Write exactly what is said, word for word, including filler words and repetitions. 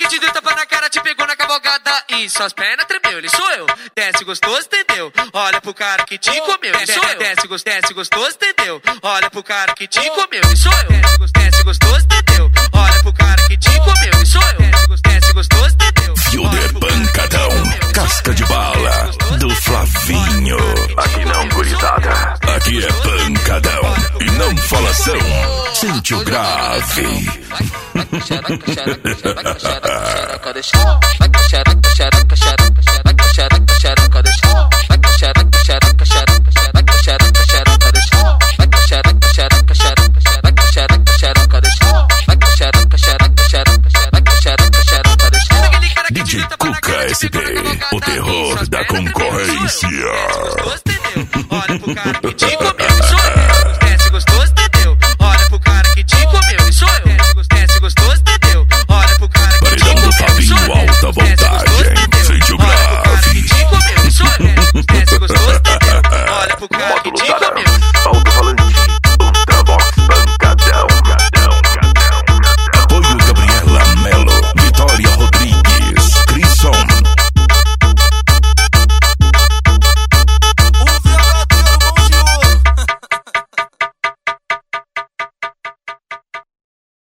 te deu tapa na cara, te pegou na cavalgada e suas pernas tremeu, ele sou eu. Desce gostoso, entendeu? Olha pro cara que te comeu, ele sou eu. Desce gostoso, desce gostoso, entendeu? Olha pro cara que te comeu, ele sou eu. Desce gostoso, desce gostoso, entendeu? Olha pro cara que te comeu, ele sou eu. Desce gostoso, desce gostoso, entendeu? Fio de pancadão, casca de bala, do Flavinho. Aqui não, gurizada. Aqui é pancadão e não falação. Sente o grave. Vai com xereca, xereca, xereca, xereca, deixa. Vai com xereca, xereca, xereca.